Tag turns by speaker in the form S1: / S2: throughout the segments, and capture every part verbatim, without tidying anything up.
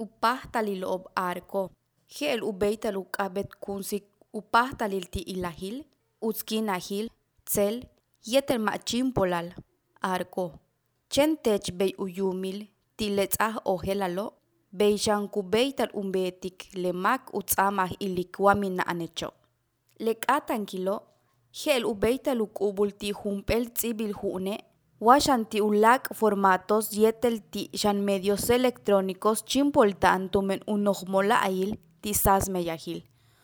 S1: upahtalil ob arko. Gel ubeital ukabet kunsik upahtalil ti ilahil, utskinahil, tsel, yetel machimpolal, arko. Chentech bey uyumil, tiletsah ojelalo, beyshan kubeital umbetik lemak utsamah ilikwamina anecho. Lekatankilo, gel ubeital ukubul ti humpel tsibil hune, washan ti ulak formatos yetel ti shan medios electrónicos chimpoltan tumen unohmola ail ti sasmeyahil.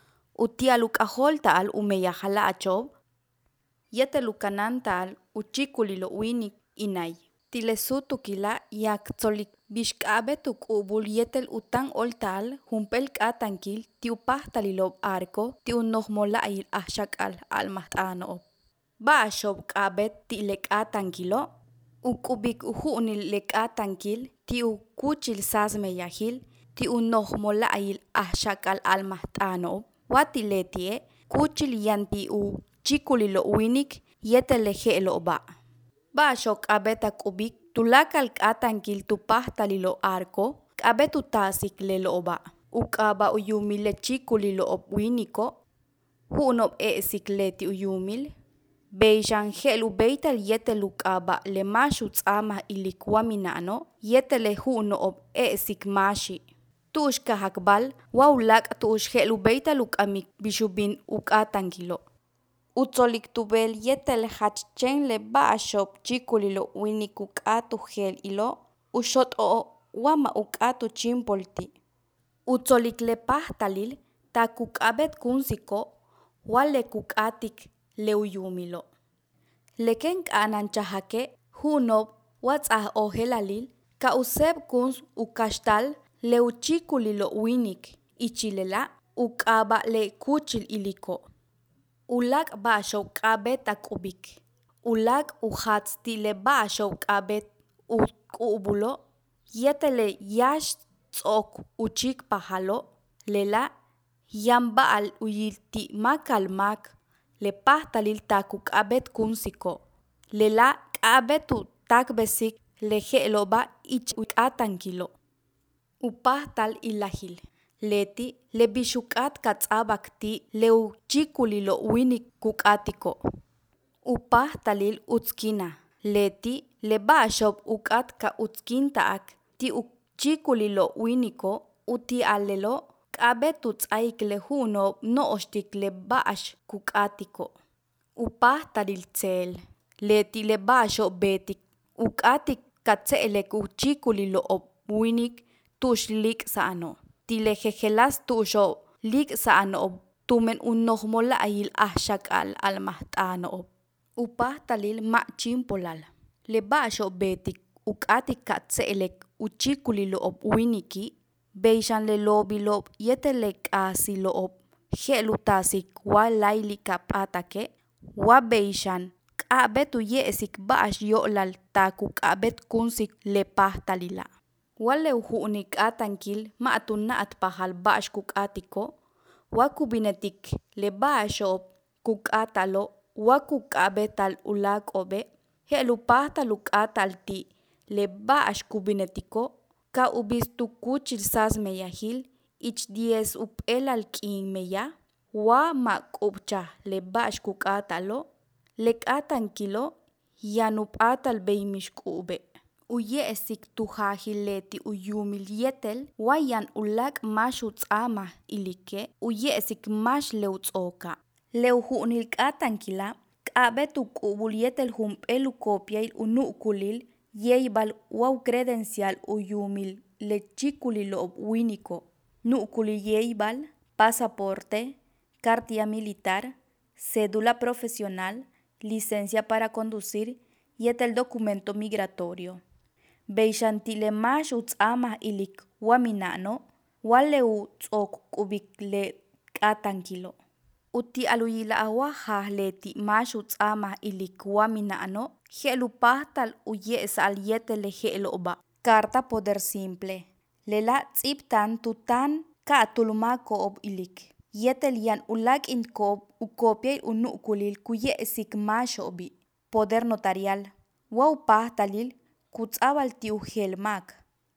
S1: Utialukahol taal umeyajala achob, yetel ukanan taal uchikulilo winik inay. Tilesutukila yak tzolik bishkabet ukubul yetel utan oltal humpel katankil ti upahtalilo arko ti unohmola ail ahshakal almahtanob. Baashob kabet ti lekatankilo, ukubik uhunil lekatankil ti ukuchil sasmeyahil ti unohmola ail ahshakal almahtanob. Watiletie kuchil yanti u chikulilo winik yetel lejelo ba. Baashok kabet akubik tulakal katankil tupahtalilo arko kabet utasik leloba. Ukaba uyumil chikulilo winiko, hunob esik leti uyumil, beyshan gel ubeital yetel ukaba le mashu tzamah ilikwaminano yetel hunob esik mashi. Tush kahakbal waulak tush gel ubeital ukamik bishubin ukatankilo. Utzolik tubel yetel hachchen le baashop chikulilo winik ukatu gel ilo, ushot o wama ukatu chimpolti. Utzolik le pahtalil takukabet kunsiko, wale kukatik le uyumilo. Leken kanan chahake hunob watzah ojelalil ka useb kuns ukashtal le uchikulilo winik ichilela ukaba le kuchil iliko. Ulak baashok kabet akubik. Ulak uhatz ti le baashok kabet ukubulo, yetele yash tzok uchik pahalo, lela yambaal uyilti makalmak le pahtalil takukabet kunsiko. Lela kabetu takbesik le geloba ich ukatankilo. Upahtal ilahil. Leti le bishukat katzabakti le uchikulilo winik kukatiko. Upahtalil utskina. Leti le baashop ukat ka utskintaak ti uchikulilo winiko uti alelo kabetu tzaik le hunob nooshtik le baash kukatiko. Upahtalil tsel. Leti le baashop betik ukatik katzelek uchikulilo winik tush lik saano. Tile jejelas tusho lik saano tumen unohmola ail ahshakal almahtanob. Upahtalil machimpolal. Le baashop betik ukatik katzelek uchikulilo winiki, beyshan le lobilob yetelek asilob gel utasik walaili kapatake, wa beyshan kabet uyesik baash yolal takukabet kunsik le pahtalila. Wale uhunik atankil maatunaat pahal baash kukatiko, wa kubinetik le baashop kukatalo wa kukabetal ulakobe, gel upahtal ukatal ti le baash kubinetiko, ka ubistu kuchil sasmeyahil ich diez upelal kinmeya, wa makubcha le baash kukatalo, lekatankilo yanupatal beymishkube. Uyesik tuhahileti uyumil yetel wayan ulak mashu tzamah ilike uyesik mash leutzoka. Leuhunil katankila kabet ukubul yetel humpelu kopiail unukulil yeibal waw credencial uyumil le chikulilo winiko. Nukulil yeibal, pasaporte, cartilla militar, cédula profesional, licencia para conducir yetel documento migratorio. Beyshanti mash utzamah ilik waminano, waleu tzok kubik le katankilo. Uti aluyila awaha leti mash utzamah ilik waminano, gelu pahtal uyes al yetele geloba. Carta poder simple. Lela tziptan tutan ka atulumako ob ilik. Yetel yan ulak inkob ukopia unukulil kuyesik mash obi. Poder notarial. Wow pahtalil kutzabal ti uhelmak.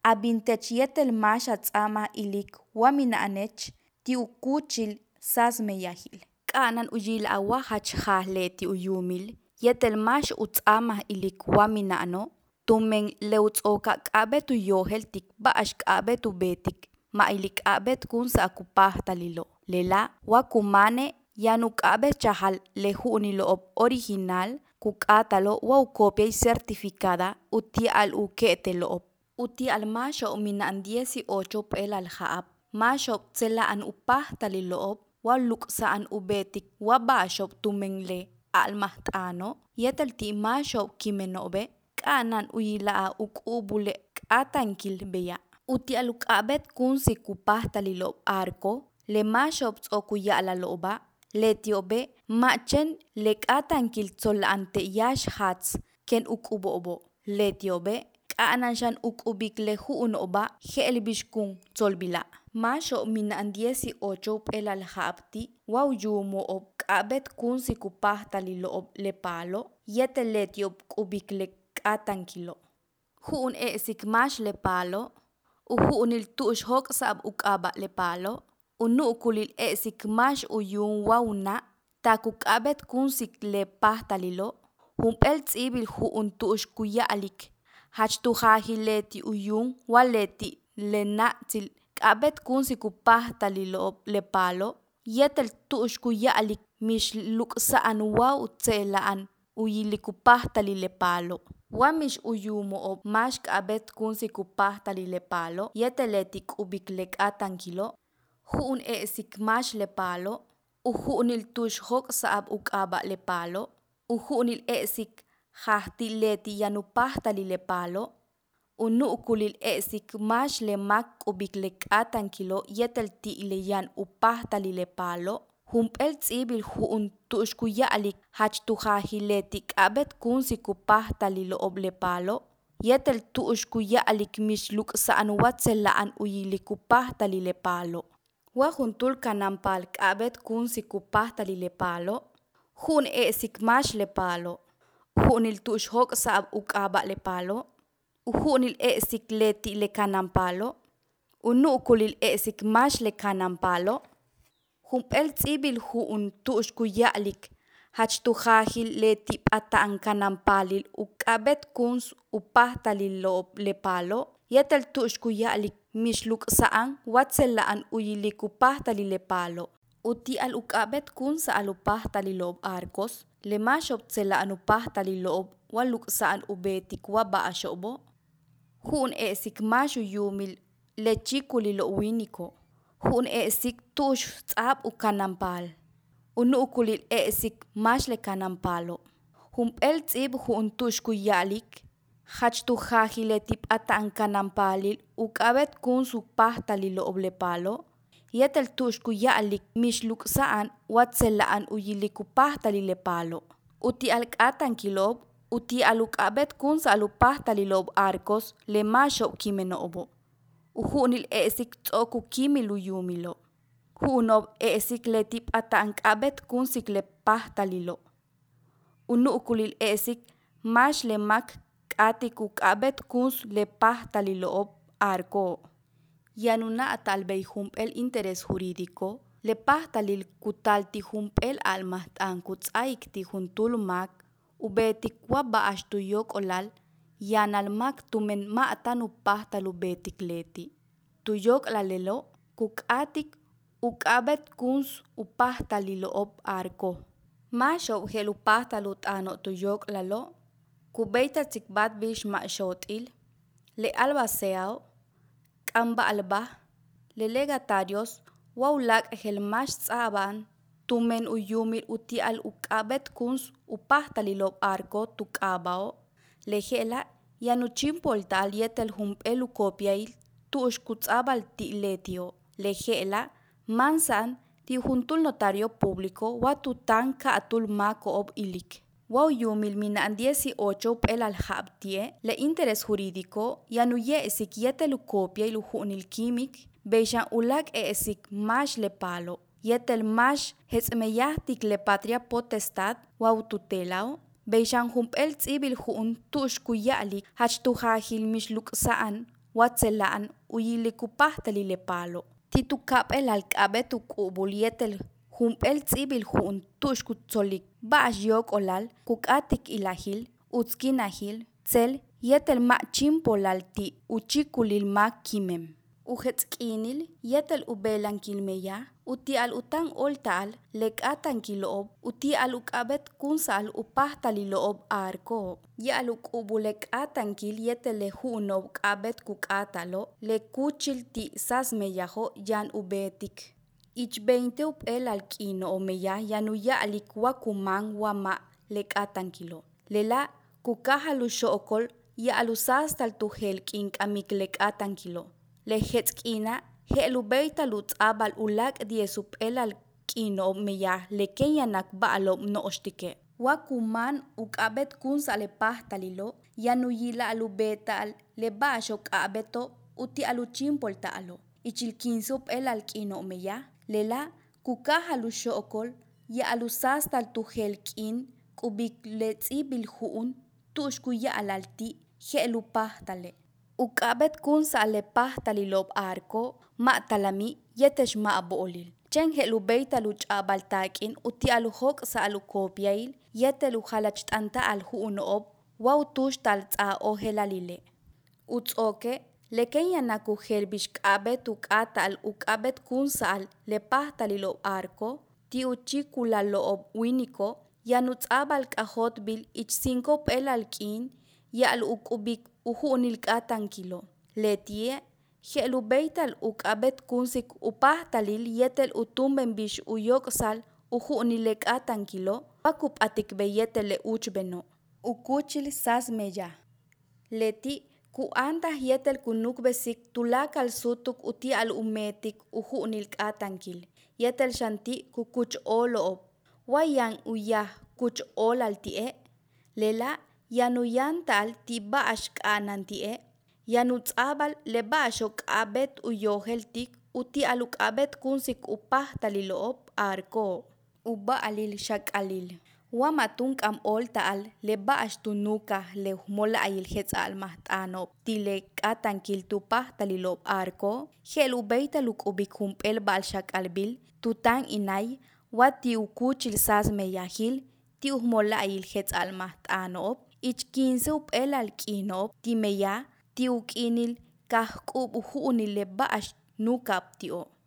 S1: abintech yetel masha tz'ama ilik wamina'anech ti ukuchil sasme yahil. K'anan uyil awa hach jahle ti uyumil yetel mash utz'ama ilik wamina'no tumen leutz'oka k'abet uyohel tik ba'ax k'abet ubetik ma'ilik k'abet kun sa akupaj talilo. Lela wa kumane yanu k'abet chahal leju'nilo'ob original kuk'atalo wa ukopia y certificada uti al uke'telo'ob. Uti al maxo mina'an dieciocho p'el al ja'ab maxob tsela'an upaj talilo'ob wa luk'sa'an ubetik wa ba'axob tumenle al majt'ano yetel ti maxob kimeno'be k'anan uyila'a uk'ubule k'atankil beya'. Uti al uk'abet kun si kupaj talilo'ob arco le maxob tz'okuya'lalo'ba le tio'be ma'chen le k'atankil tzola'an te'yax jatz ken uk'ubo'bo le tio'be k'anan xan uk'ubik leju'no'ba je'el bix kun tzolb'ila'. Maxob mina'an dieciocho p'el al ja'abti wa uyumo'ob k'abet kun si kupaj talilo'ob le palo yetel le tio'b k'ubik le k'atankilo'. Ju'un e'sik max le palo uju'nil tu'ux jok' sa'ab uk'aba' le palo unu'kulil e'sik max uyun wa una' ta kuk'abet kun sik le paj talilo' junp'eel tz'ibil ju'un tu'ux kuya'lik jach tujajil le ti uyun wa le ti le na'tzil k'abet kun si kupaj talilo'ob le palo yetel tu'ux kuya'lik mix luk'sa'an wa utze'la'an uyilik kupaj tali le palo. Wa mix uyumo'ob max k'abet kun si kupaj tali le palo yetel le ti k'ubik le k'atankilo' ju'un e'sik max le palo uju'nil tu'ux jok' sa'ab uk'aba' le palo uju'nil e'sik jajti le ti yanupaj tali le palo unu'kulil e'sik max le mak k'ubik le k'atankilo' yetel ti le yan upaj tali le palo junp'eel tz'ibil ju'un tu'ux kuya'lik jach tujajil le ti k'abet kun si kupaj talilo'ob le palo yetel tu'ux kuya'lik mix luk'sa'an wa tzela'an uyilik kupaj tali le palo. Wa juntul kanampal k'abet kun si kupaj tali le palo ju'un e'sik max le palo uju'nil tu'ux jok' sa'ab uk'aba' le palo uju'nil e'sik le ti le kanampalo unu'kulil e'sik max le kanampalo junp'eel tz'ibil ju'un tu'ux kuya'lik jach tujajil le ti b'ata'an kanampalil uk'abet kun upaj talilo'ob le palo yetel tu'ux kuya'lik mix luk'sa'an wa tzela'an uyilik kupaj tali le palo. Uti al uk'abet kun sa al upaj talilo'ob arcos le maxob tzela'an upaj talilo'ob wa luk'sa'an ubetik wa ba'axo'bo ju'un e'sik max uyumil le chikulilo' winiko ju'un e'sik tu'ux tz'ab ukanampal unu'kulil e'sik max le kanampalo junp'eel tz'ib ju'un tu'ux kuya'lik jach tujajil le ti b'ata'an kanampalil uk'abet kun supaj talilo'ob le palo yetel tu'ux kuya'lik mix luk'sa'an wa tzela'an uyilik kupaj tali le palo. Uti al k'atankilo'ob uti al uk'abet kun sa al upaj talilo'ob arcos le maxob kimeno'obo uju'nil e'sik tz'okukimil uyumilo ju'unob e'sik le ti b'ata'an k'abet kun sik le paj talilo' unu'kulil e'sik max le mak k'atik uk'abet kun le paj talilo'ob arco. Yanuna' talb'ey junp'eel interés jurídico le paj talil kutal ti junp'eel al majt'an kutz'ayik ti juntul mak ubetik wa b'a'ax tuyok'olal yan al mak tumen ma'tan upaj talubetik leti tuyok'lalelo' kuk'atik uk'abet kun upaj talilo'ob arco. Maxob je'l upaj talut'ano' tuyok'lalo' kub'ey tatzikb'at b'ix ma'xot'il le albaceado k'anb'al b'aj le legatarios wa ulaak' je'l max tz'ab'an tumen uyumil uti al uk'abet kun upaj talilo'ob arco tuk'ab'a'o leje'la' yan uchimportal yetel junp'eel ukopiayil tu'ux kutz'ab'al ti letio leje'la' mansan ti juntul notario público wa tutan ka'tul mak ko'ob ilik. Wa uyumil mina'an dieciocho p'eel al ja'b tie' le interés jurídico yan uye'sik yetel ukopiayil uju'nil kimik b'ey xan ulaak' e'sik max le palo yetel max jetz'meyaj tik le patria potestad wa ututela'o b'ey xan junp'eel tz'ibil ju'un tu'ux kuya'lik jach tujajil mix luk'sa'an watzelaan uyilikupajtali le palo. Titukap'el alk'abet uk'ubul yetel jump'el tz'ibil ju'un tu'xkutzolik ba'ax yok'olal kuk'atik ilajil utzkinajil tzel yetel ma' chimpolal ti uchikulil mak kimem. Ujetz'k'inil yetel ub'elankilmeya uti'al utan ol ta'al lek'atankilo'ob uti'al uk'abet kunsa'al upajtali lo'ob arko'. Ya'al uk'ubul lek'atankil yetel le ju'unob k'abet kuk'atalo' le kuchil ti sasmeyajo' yan ub'etik. Ich veinte ub'el alk'ino'omeya yanuya'lik wa kuman wa ma' lek'atankilo'. Lela' kukajal uxo'kol ya'al usastal tujel k'ink'amik lek'atankilo'. Lejetz'k'ina je'l ub'eytal utz'ab'al ulaak' diez ub'el alk'ino'omeya leken yanak b'alob' no'xtike'. Wa kuman uk'abet kunsa'l epajtalilo' yanuyila'al ub'eta'al le b'a'ax ok'ab'eto' uti'al uchimpol ta'alo'. Ichil quince ub'el alk'ino'omeya lela' kukajal uxo'kol ya'al usastal tujel k'in k'ub'ik le tz'ibil ju'un tu'xkuya'lal ti' je'l upajtale'. Uk'abet kunsa'l epajtalilo'b arko' ma' talami' yetex ma' b'olil. Chen je'l ub'eytal uch'ab'al tak'in uti'al ujok'sa'al ukopiayil yetel ujalach't'anta'al ju'uno'ob wa utuxtal tz'a'ojelalile'. Utz'oke' leken yanak ujel b'ix k'abet uk'ata'al uk'abet kunsa'al lepajtalilo'b arko' ti uchikulalo'ob winiko' yan utz'ab'al k'ajotb'il ich cinco ub'el alk'in ya'al uk'ub'ik uju'nil k'atankilo'. Leti'ie' je'l ub'eytal uk'abet kunsik upajtalil yetel utunb'en b'ix uyok'sal uju'nil lek'atankilo' wa kup'atikb'e yetel le uchb'eno'. Ukuchil sasmeya leti' ku'antaj yetel kunukb'esik tulakal sutuk uti'al umetik uju'nil k'atankil yetel xanti' kukuch'olo'ob. Wa yan uyaj kuch'olal ti'e' lela' yanuyanta'al ti b'a'ax k'anan ti'e' yan utz'ab'al le b'a'ax ok'ab'et uyojel tik uti'al uk'abet kunsik upajtalilo'ob arko'. Ub'alil xak'alil wa matun k'am ol ta'al le b'a'ax tunukaj le ujmola'il jetz'al majt'anob' ti lek'atankil tupajtalilo'b arko' je'l ub'eytal uk'ub'ik junp'eel b'a'al xak'alb'il tutan inay wa ti ukuchil sasmeyajil ti ujmola'il jetz'al majt'anob' ich quince ub'el alk'ino'ob timeya ti uk'inil kajk'ub' uju'nil le b'a'ax nuk'ab' ti'o'.